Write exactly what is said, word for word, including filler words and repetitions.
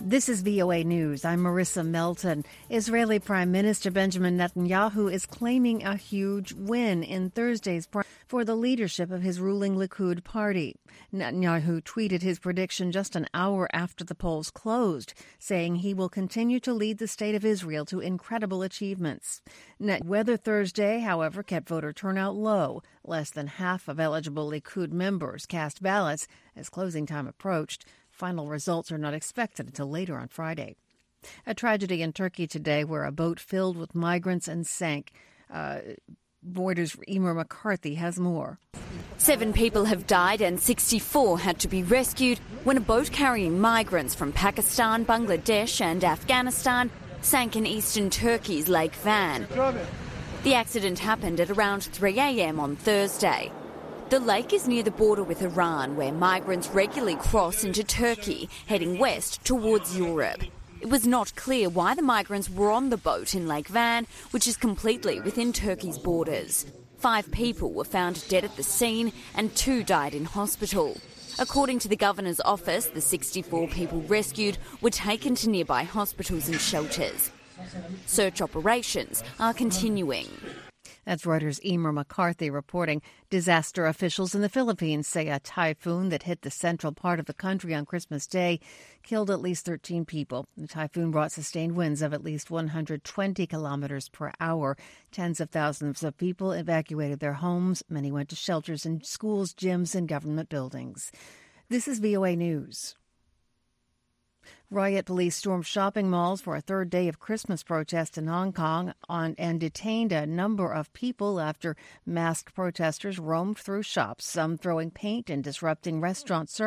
This is V O A News. I'm Marissa Melton. Israeli Prime Minister Benjamin Netanyahu is claiming a huge win in Thursday's primary for the leadership of his ruling Likud party. Netanyahu tweeted his prediction just an hour after the polls closed, saying he will continue to lead the state of Israel to incredible achievements. Weather Thursday, however, kept voter turnout low. Less than half of eligible Likud members cast ballots as closing time approached. Final results are not expected until later on Friday. A tragedy in Turkey today where a boat filled with migrants and sank. Uh, Reuters' Emer McCarthy has more. Seven people have died and sixty-four had to be rescued when a boat carrying migrants from Pakistan, Bangladesh and Afghanistan sank in eastern Turkey's Lake Van. The accident happened at around three a.m. on Thursday. The lake is near the border with Iran, where migrants regularly cross into Turkey, heading west towards Europe. It was not clear why the migrants were on the boat in Lake Van, which is completely within Turkey's borders. Five people were found dead at the scene and two died in hospital. According to the governor's office, the sixty-four people rescued were taken to nearby hospitals and shelters. Search operations are continuing. That's Reuters' Emer McCarthy reporting. Disaster officials in the Philippines say a typhoon that hit the central part of the country on Christmas Day killed at least thirteen people. The typhoon brought sustained winds of at least one hundred twenty kilometers per hour. Tens of thousands of people evacuated their homes. Many went to shelters in schools, gyms, and government buildings. This is V O A News. Riot police stormed shopping malls for a third day of Christmas protest in Hong Kong on, and detained a number of people after masked protesters roamed through shops, some throwing paint and disrupting restaurant service.